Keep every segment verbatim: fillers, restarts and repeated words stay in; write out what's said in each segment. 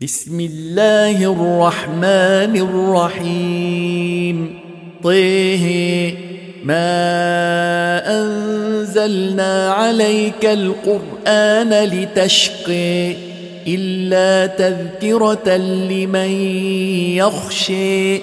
بسم الله الرحمن الرحيم. طه ما أنزلنا عليك القرآن لتشقي إلا تذكرة لمن يخشي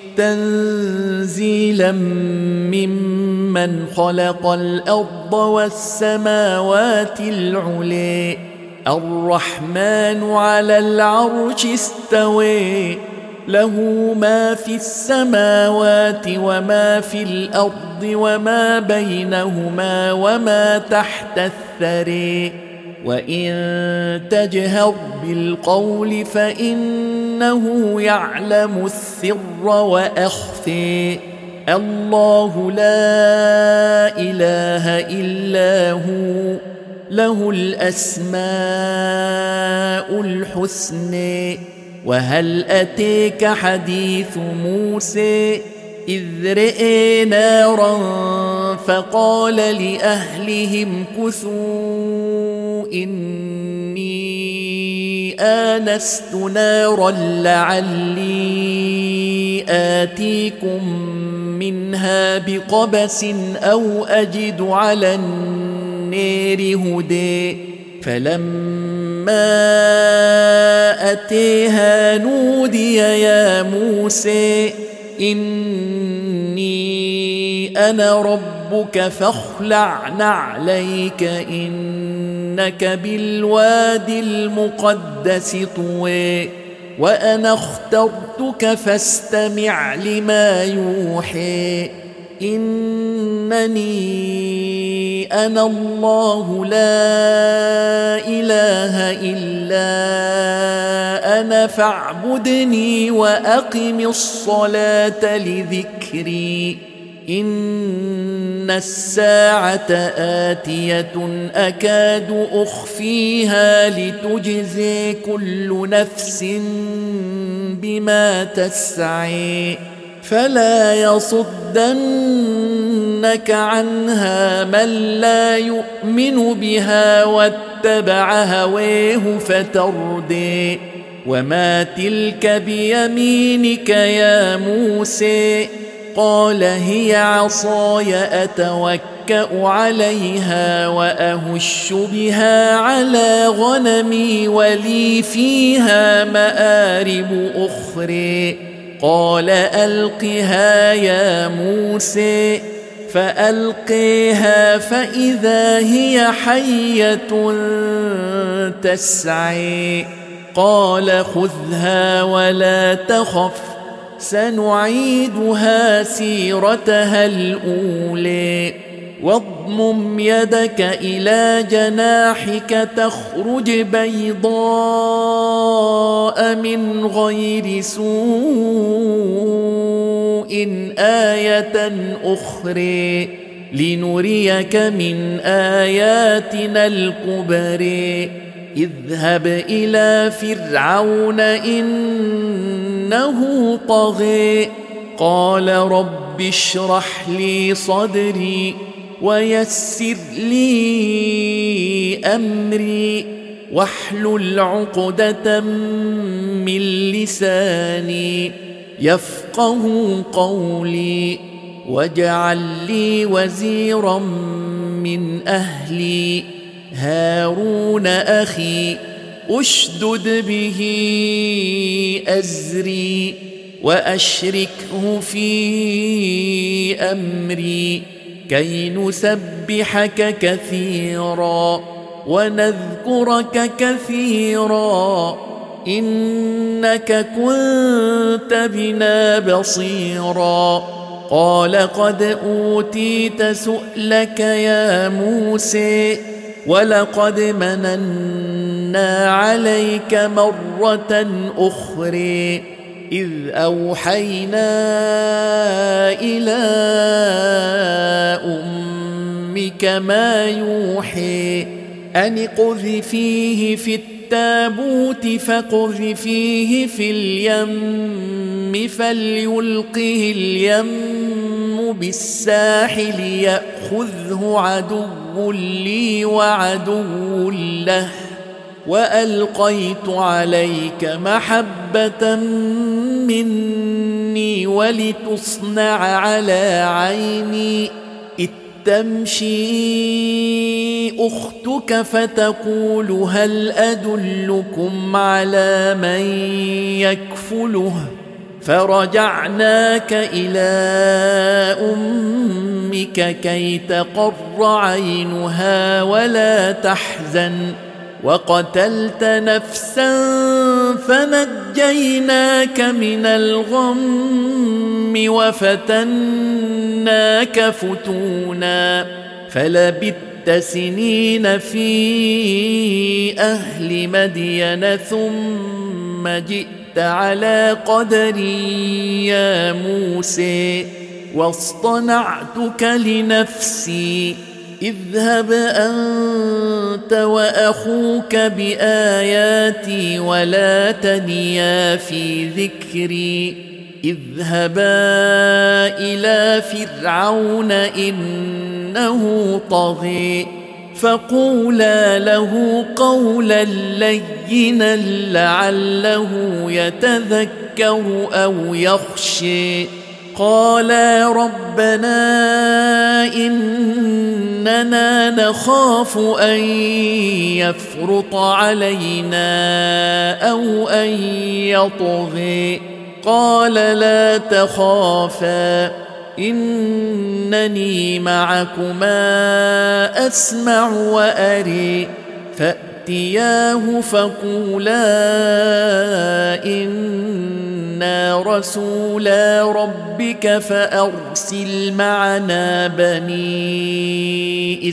تنزيلا ممن خلق الأرض والسماوات العلي الرحمن على العرش استوى له ما في السماوات وما في الأرض وما بينهما وما تحت الثرى وإن تجهر بالقول فإنه يعلم السر وأخفي الله لا إله إلا هو له الأسماء الحسنى. وهل أتيك حديث موسى إذ رأى نارا فقال لأهلهم كثوا إني آنست نارا لعلي آتيكم منها بقبس أو أجد على النار هدى فلما أتيها نودي يا موسى إني أنا ربك فاخلع نعليك إنك بالوادي المقدس طوى وأنا اخترتك فاستمع لما يوحى إنني أنا الله لا إله إلا أنا فاعبدني وأقم الصلاة لذكري إن الساعة آتية أكاد أخفيها لتجزي كل نفس بما تسعي فلا يصدنك عنها من لا يؤمن بها واتبع هواه فتردي وما تلك بيمينك يا موسى قال هي عصاي أتوكأ عليها وأهش بها على غنمي ولي فيها مآرب أخرى قال ألقها يا موسى فألقيها فإذا هي حية تسعى قال خذها ولا تخف سنعيدها سيرتها الأولى واضمم يدك إلى جناحك تخرج بيضاء من غير سوء آية أخرى لنريك من آياتنا الكبرى اذهب إلى فرعون إنه طغى قال رب اشرح لي صدري ويسر لي أمري واحلل عقدة من لساني يفقه قولي واجعل لي وزيرا من أهلي هارون أخي أشدد به أزري وأشركه في أمري كي نسبحك كثيرا ونذكرك كثيرا إنك كنت بنا بصيرا قال قد أوتيت سؤلك يا موسى ولقد مننا عليك مرة أخرى إذ أوحينا إلى أمك ما يوحي أن اقذفيه في التابوت فاقذفيه في اليم فليلقه اليم بالساحل يأخذه عدو لي وعدو له وألقيت عليك محبة مني ولتصنع على عيني إذ تمشي أختك فتقول هل أدلكم على من يكفله فرجعناك إلى أمك كي تقر عينها ولا تحزن وقتلت نفسا فنجيناك من الغم وفتناك فتونا فلبثت سنين في أهل مدين ثم جئت على قدري يا موسى واصطنعتك لنفسي اذهب أنت وأخوك بآياتي ولا تنيا في ذكري اذهبا إلى فرعون إنه طغى فقولا له قولا لينا لعله يتذكر أو يخشى قالا ربنا إننا نخاف أن يفرط علينا أو أن يطغى قال لا تخافا إنني معكما أسمع وأري فأتياه فقولا إنا رسولا ربك فأرسل معنا بني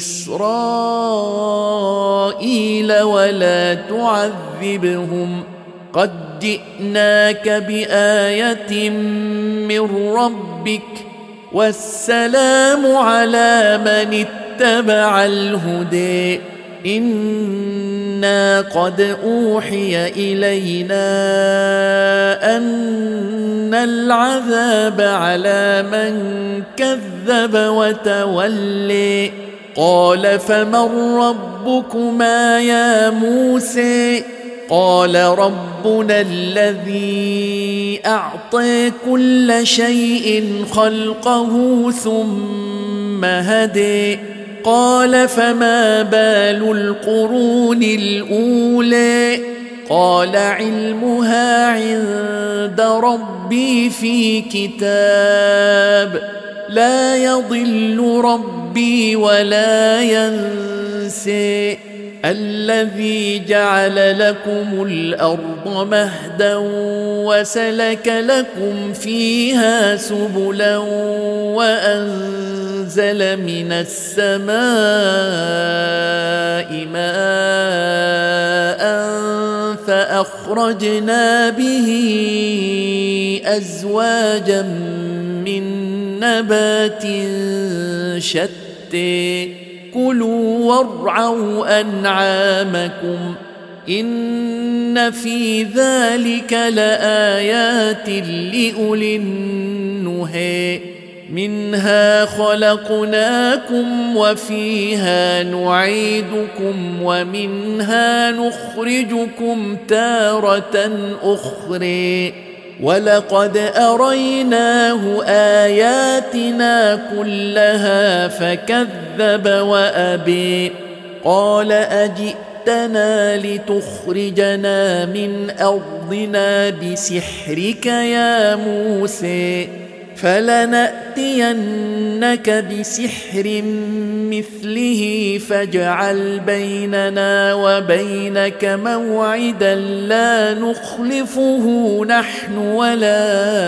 إسرائيل ولا تعذبهم قد جئناك بآية من ربك والسلام على من اتبع الهدى إنا قد أوحي إلينا أن العذاب على من كذب وتولي قال فمن ربكما يا موسى قال ربنا الذي أعطى كل شيء خلقه ثم هدي قال فما بال القرون الأولى قال علمها عند ربي في كتاب لا يضل ربي ولا ينسى الذي جعل لكم الأرض مهدا وسلك لكم فيها سبلا وأنزل من السماء ماء فأخرجنا به أزواجا من نبات شتى كلوا وارعوا أنعامكم إن في ذلك لآيات لأولي النهى منها خلقناكم وفيها نعيدكم ومنها نخرجكم تارة أخرى ولقد أريناه آياتنا كلها فكذب وأبي قال أجئتنا لتخرجنا من أرضنا بسحرك يا موسى فلنأتينك بسحر مثله فاجعل بيننا وبينك موعدا لا نخلفه نحن ولا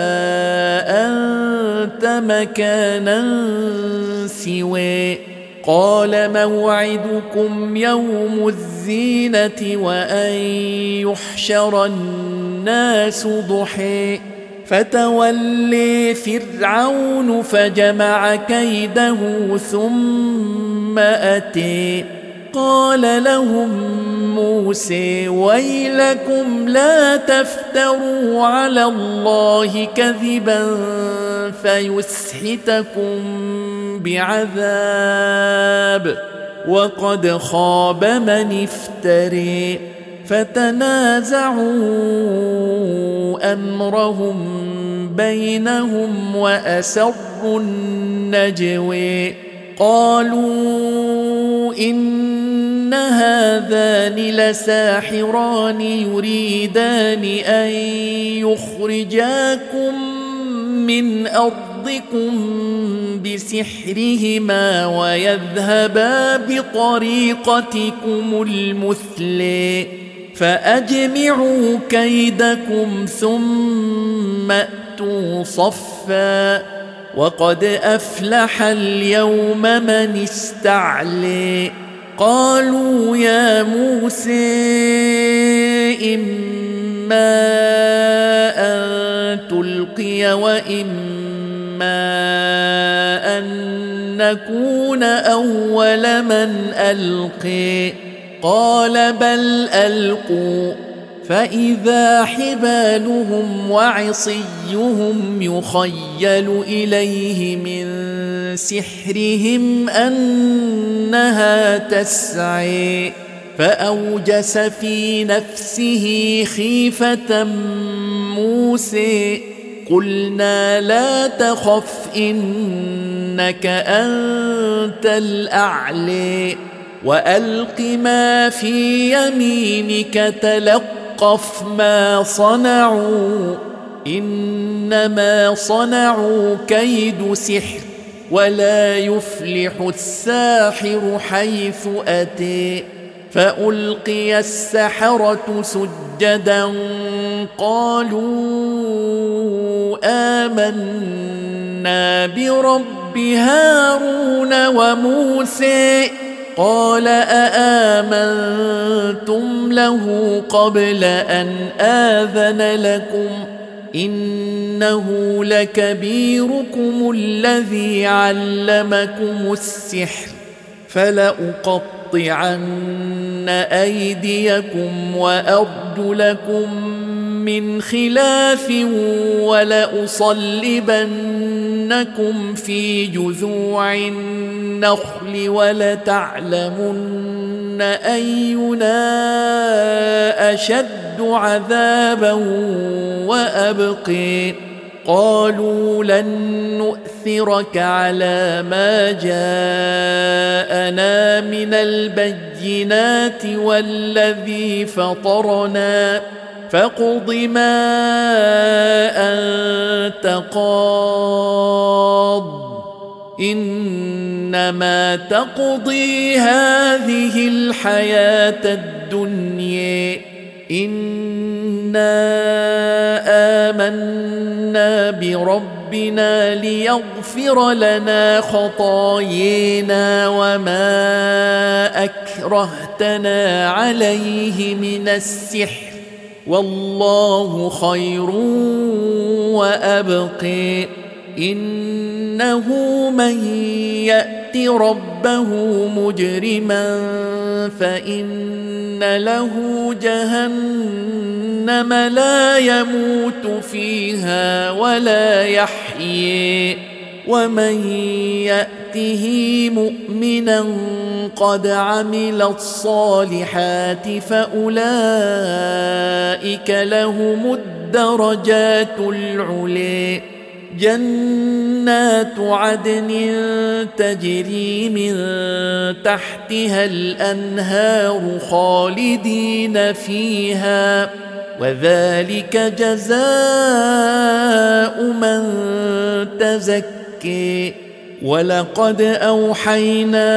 أنت مكانا سوى قال موعدكم يوم الزينة وأن يحشر الناس ضحى فتولي فرعون فجمع كيده ثم أتي قال لهم موسى ويلكم لا تفتروا على الله كذبا فيسحتكم بعذاب وقد خاب من افتري فتنازعوا أمرهم بينهم وأسروا النجوى قالوا إن هذان لساحران يريدان أن يخرجاكم من أرضكم بسحرهما ويذهبا بطريقتكم المثلى فأجمعوا كيدكم ثم أتوا صفا وقد أفلح اليوم من استعلى قالوا يا موسى إما أن تلقي وإما أن نكون أول من ألقي قال بل ألقوا فإذا حبالهم وعصيهم يخيل إليه من سحرهم أنها تسعى فأوجس في نفسه خيفة موسى قلنا لا تخف إنك أنت الأعلى وألق ما في يمينك تلقف ما صنعوا إنما صنعوا كيد سحر ولا يفلح الساحر حيث أتى فألقي السحرة سجدا قالوا آمنا برب هارون وموسى قال أآمنتم له قبل أن آذن لكم إنه لكبيركم الذي علمكم السحر فلأقطعن أيديكم وأرجلكم من خلاف ولأصلبنكم في جذوع النخل ولتعلمن أينا أشد عذابا وأبقي قالوا لن نؤثرك على ما جاءنا من البينات والذي فطرنا فاقض ما أنت قاض إنما تقضي هذه الحياة الدنيا إنا آمنا بربنا ليغفر لنا خطايانا وما أكرهتنا عليه من السحر والله خير وأبقي إنه من يأت ربه مجرما فإن له جهنم لا يموت فيها ولا يحيي ومن يأته مؤمنا قد عمل الصالحات فأولئك لهم الدرجات العلي جنات عدن تجري من تحتها الأنهار خالدين فيها وذلك جزاء من تزكي ولقد أوحينا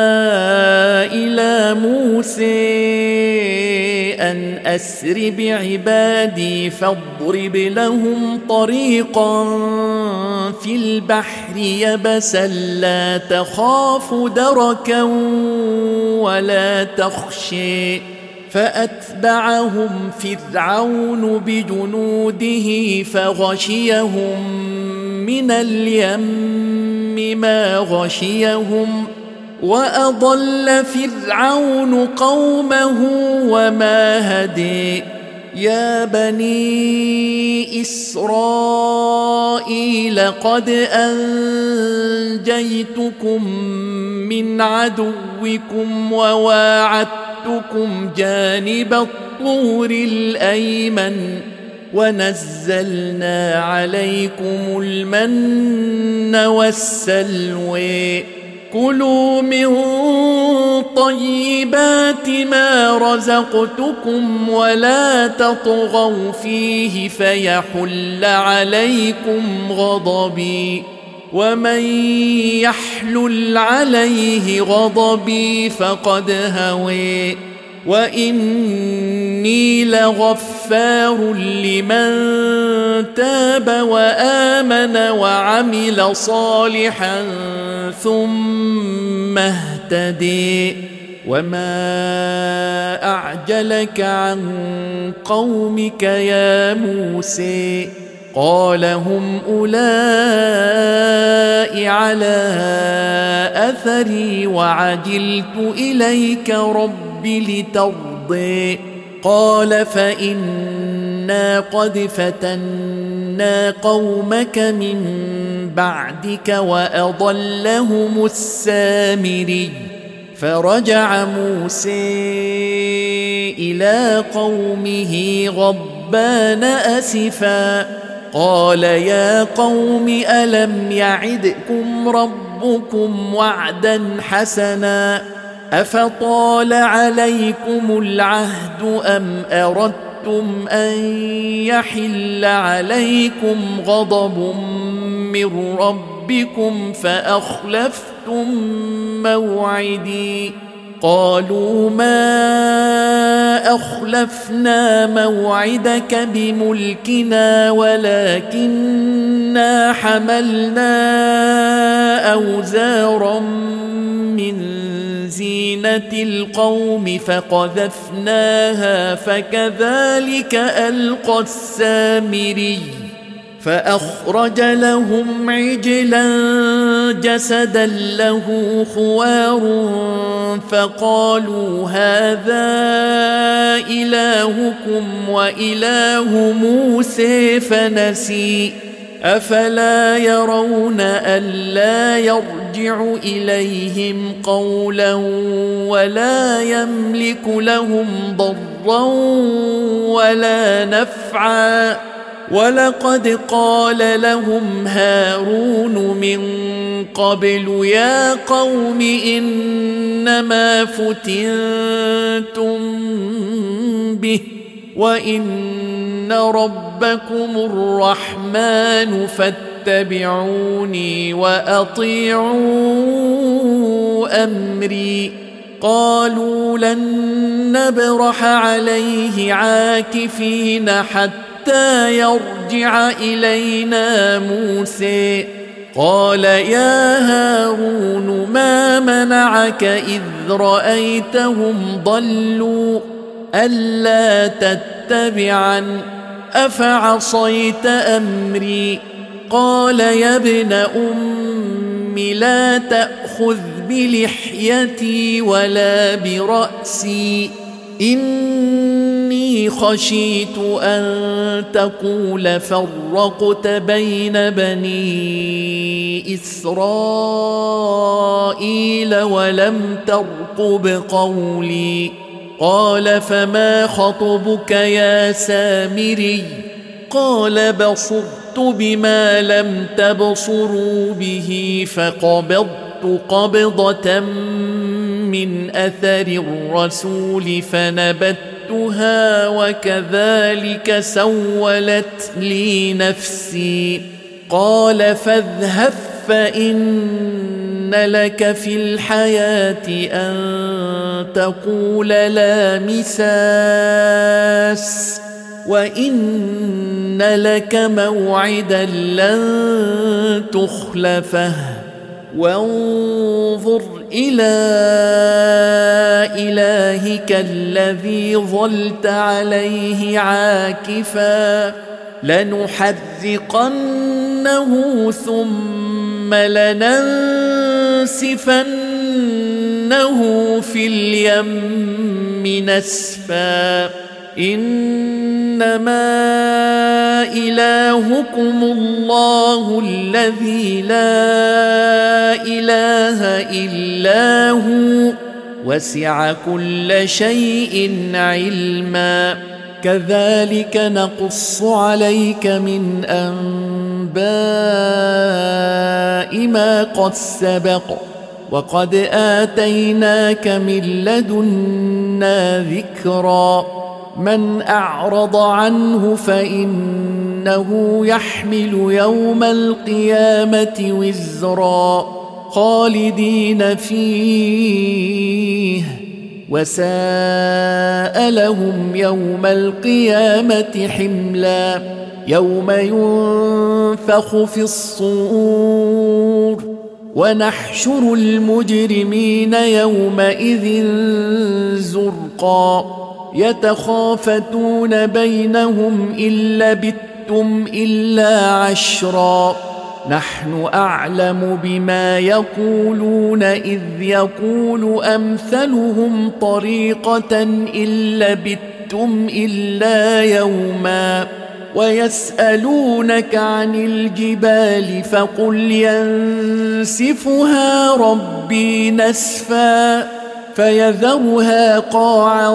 إلى موسى أن أسر بعبادي فاضرب لهم طريقا في البحر يبسا لا تخاف دركا ولا تخشي فأتبعهم فرعون بجنوده فغشيهم من اليم ما غشيهم وأضل فرعون قومه وما هدي يا بني إسرائيل قد أنجيتكم من عدوكم وواعدتكم جانب الطور الأيمن ونزلنا عليكم المن والسلوى كلوا من طيبات ما رزقتكم ولا تطغوا فيه فيحل عليكم غضبي ومن يحلل عليه غضبي فقد هوى وإني لغفار لمن تاب وآمن وعمل صالحا ثم اهتدي وما أعجلك عن قومك يا موسى قال هم أولئك على أثري وعجلت إليك رب لترضي قال فإنا قد فتنا قومك من بعدك وأضلهم السامري فرجع موسى إلى قومه غضبان أسفا قال يا قوم ألم يعدكم ربكم وعدا حسنا أفطال عليكم العهد أم أردتم أن يحل عليكم غضب من ربكم فأخلفتم موعدي قالوا ما أخلفنا موعدك بملكنا ولكننا حملنا أوزارا من زينة القوم فقذفناها فكذلك ألقى السامري فأخرج لهم عجلا جسدا له خوار فقالوا هذا إلهكم وإله موسى فنسي أفلا يرون ألا يرجع إليهم قولا ولا يملك لهم ضرا ولا نفعا ولقد قال لهم هارون من قبل يا قوم إنما فتنتم به وإن ربكم الرحمن فاتبعوني وأطيعوا أمري قالوا لن نبرح عليه عاكفين حتى يرجع إلينا موسى قال يا هارون ما منعك إذ رأيتهم ضلوا ألا تتبعن أفعصيت أمري قال يا ابن أم لا تأخذ بلحيتي ولا برأسي إني خشيت أن تقول فرقت بين بني إسرائيل ولم ترقب قولي قال فما خطبك يا سامري قال بصرت بما لم تبصروا به فقبضت قبضة من أثر الرسول فنبتها وكذلك سولت لي نفسي قال فاذهب فإن لك في الحياة أن تقول لا مساس وإن لك موعدا لن تخلفه وانظر إلى إلهك الذي ظلت عليه عاكفا لنحرقنه ثم لننسفنه في اليم نسفا إنما إلهكم الله الذي لا إله إلا هو وسع كل شيء علما كذلك نقص عليك من أنباء ما قد سبق وقد آتيناك من لدنا ذكرا من أعرض عنه فإنه يحمل يوم القيامة وزرا خالدين فيه وساء لهم يوم القيامة حملا يوم ينفخ في الصور ونحشر المجرمين يومئذ زرقا يتخافتون بينهم إن لبثتم إلا عشرا نحن أعلم بما يقولون إذ يقول أمثلهم طريقة إن لبثتم إلا يوما ويسألونك عن الجبال فقل ينسفها ربي نسفا فيذرها قاعا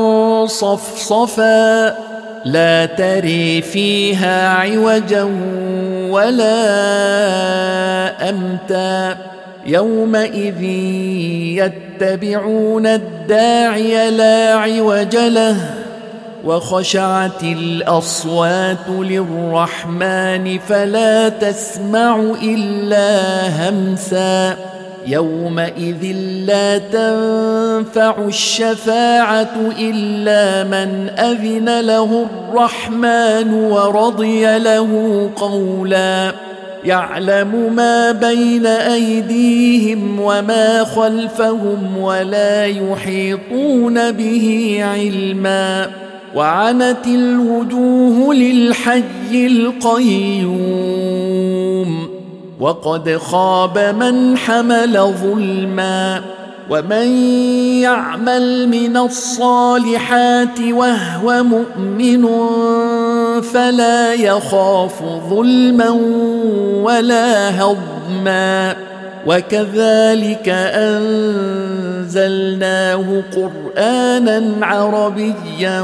صفصفا لا تري فيها عوجا ولا أمتا يومئذ يتبعون الداعي لا عوج له وخشعت الأصوات للرحمن فلا تسمع إلا همسا يومئذ لا تنفع الشفاعة إلا من أذن له الرحمن ورضي له قولا يعلم ما بين أيديهم وما خلفهم ولا يحيطون به علما وعنت الوجوه للحي القيوم وقد خاب من حمل ظلما ومن يعمل من الصالحات وهو مؤمن فلا يخاف ظلما ولا هضما وكذلك أنزلناه قرآنا عربيا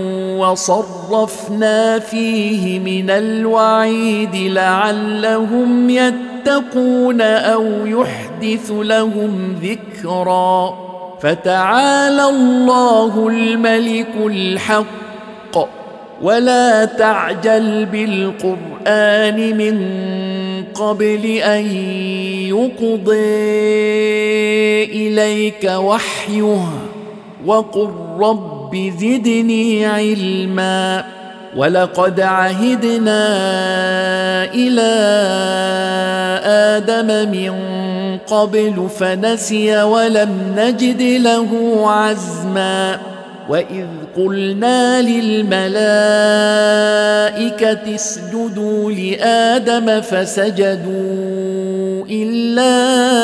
وصرفنا فيه من الوعيد لعلهم يتقون أو يحدث لهم ذكرا فتعالى الله الملك الحق ولا تعجل بالقرآن من قبل أن يقضي إليك وحيه وقل رب زدني علما ولقد عهدنا إلى آدم من قبل فنسي ولم نجد له عزما وإذ قلنا للملائكة اسجدوا لآدم فسجدوا إلا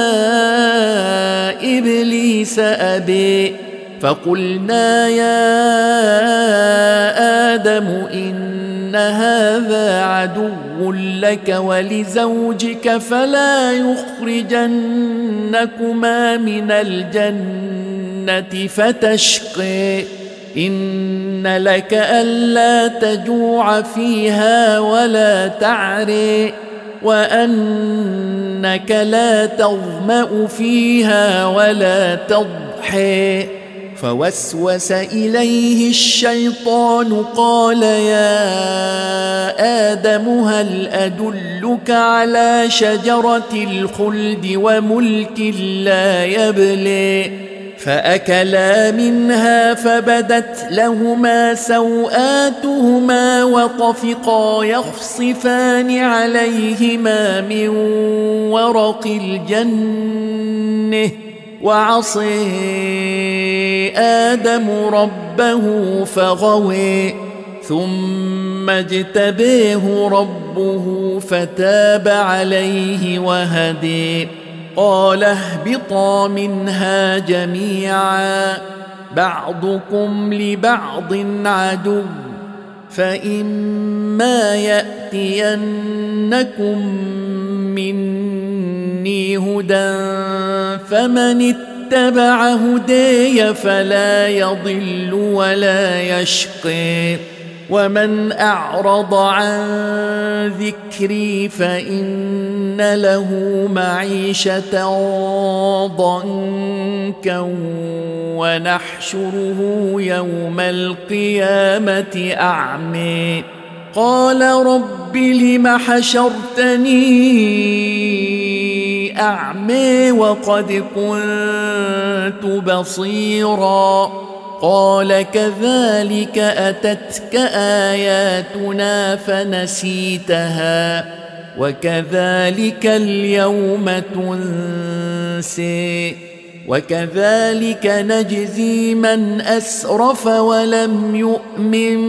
إبليس أبي فقلنا يا آدم إن هذا عدو لك ولزوجك فلا يخرجنكما من الجنة فتشقي إن لك ألا تجوع فيها ولا تعري وأنك لا تظمأ فيها ولا تضحي فوسوس إليه الشيطان قال يا آدم هل أدلك على شجرة الخلد وملك لا يبلي فأكلا منها فبدت لهما سوآتهما وطفقا يخصفان عليهما من ورق الجنة وعصي آدم ربه فغوي ثم اجتبيه ربه فتاب عليه وهدي قال اهبطا منها جميعا بعضكم لبعض عدو فإما يأتينكم مني هدى فمن اتبع هدي فلا يضل ولا يشقي ومن أعرض عن ذكري فإن له معيشة ضنكا ونحشره يوم القيامة أعمى قال رب لم حشرتني أعمى وقد كنت بصيرا قال كذلك أتتك آياتنا فنسيتها وكذلك اليوم تنسي وكذلك نجزي من أسرف ولم يؤمن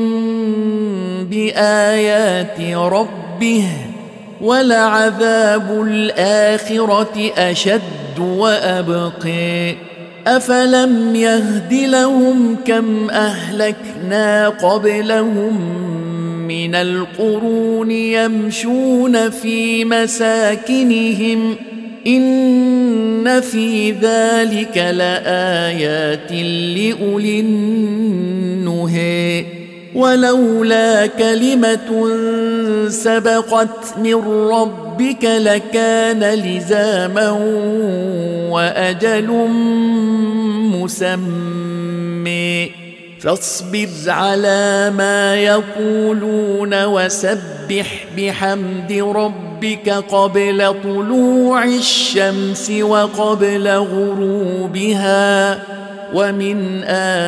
بآيات ربه ولعذاب الآخرة أشد وأبقي أفلم يهد لهم كم أهلكنا قبلهم من القرون يمشون في مساكنهم إن في ذلك لآيات لأولي النهي ولولا كلمة سبقت من ربك لكان لزاما وأجل مسمى فاصبر على ما يقولون وسبح بحمد ربك قبل طلوع الشمس وقبل غروبها ومن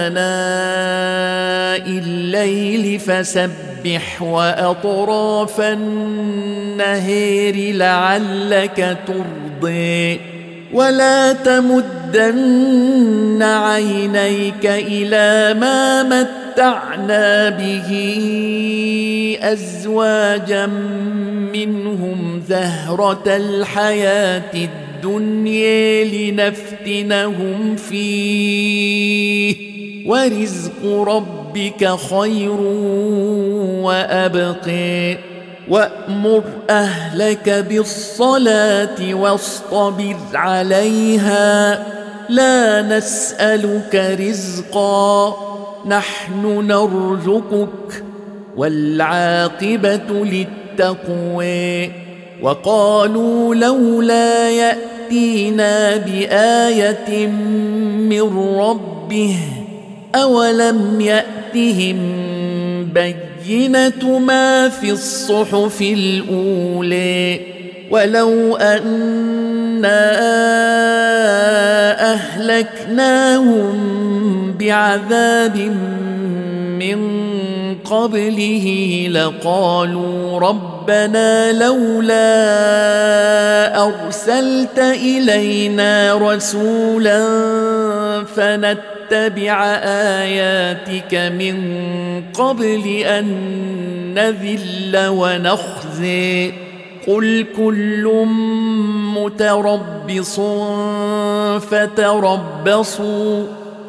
آناء الليل فسبح وأطراف النهار لعلك ترضي ولا تمدن عينيك إلى ما متعنا به أزواجا منهم زهرة الحياة الدنيا لنفتنهم فيه ورزق ربك خير وأبقي وأمر أهلك بالصلاة واصطبر عليها لا نسألك رزقا نحن نرزقك والعاقبة للتقوى وقالوا لولا يأتينا بآية من ربه أولم يأتهم بينة ما في الصحف الأولى ولو أنا أهلكناهم بعذاب من قبله لقالوا ربنا لولا أرسلت إلينا رسولا فنتبع آياتك من قبل أن نذل ونخزي قل كل متربص فتربصوا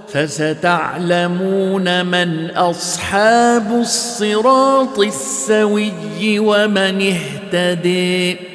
فستعلمون من أصحاب الصراط السوي ومن اهتدي